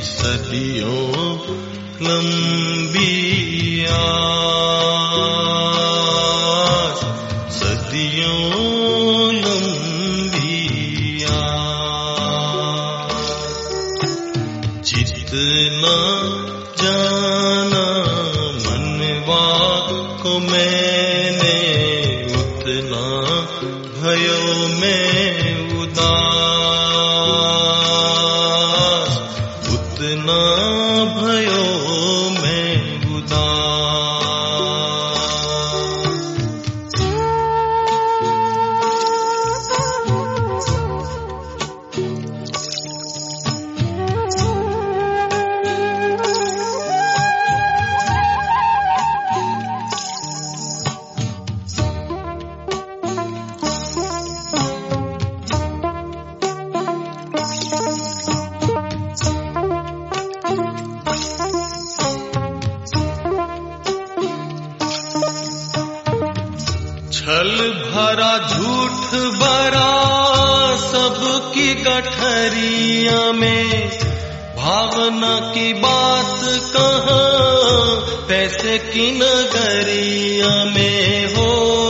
सदियों लंबी आस, सदियों लंबी आस। जितना जाना मनवा को मैंने, उतना भयो में उदास, उतना भयो में उदास। छल भरा झूठ भरा सबकी गठरिया में, भावना की बात कहाँ पैसे की नगरिया में हो।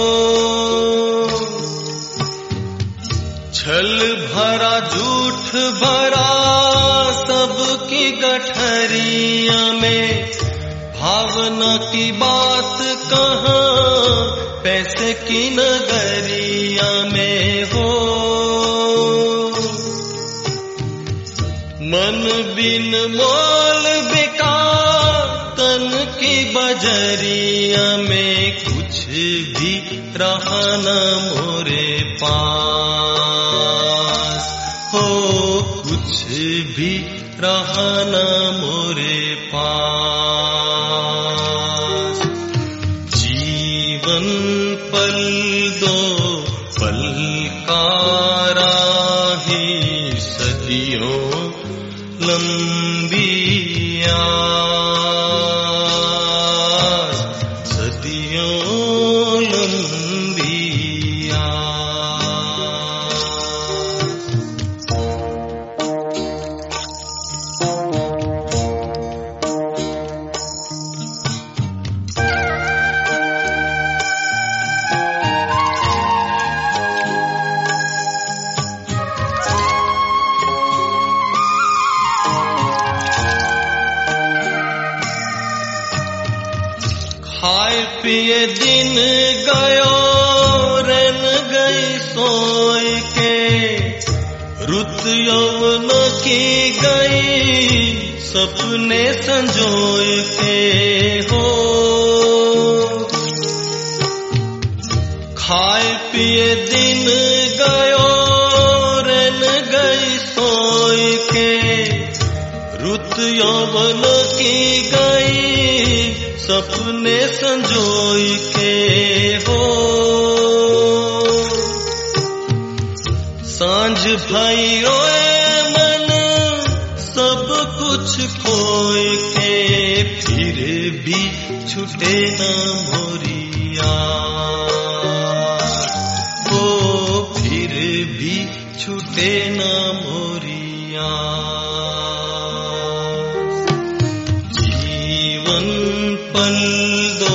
छल भरा झूठ भरा सबकी गठरिया में, भावना की बात कहाँ पैसे की नगरिया में हो। मन बिन मोल बिका तन की बजरिया में, कुछ भी रहा न मोरे पास हो, कुछ भी रहा न मोरे पास। जीवन पल दो पल का राही, सदियों लंबी आस, सदियों लंबी आस। खाए पिए दिन गयो रन गई सोए के, रुत यौवन की गई सपने संजोए के हो। खाए पिए दिन गयो रन गई सोए के, रुत यौवन की गई सपने संजोई के हो। सांझ भाई रोए मन सब कुछ खोए के, फिर भी छूटे न मोरिया हो, फिर भी छूटे न मोरिया। जीवन पल दो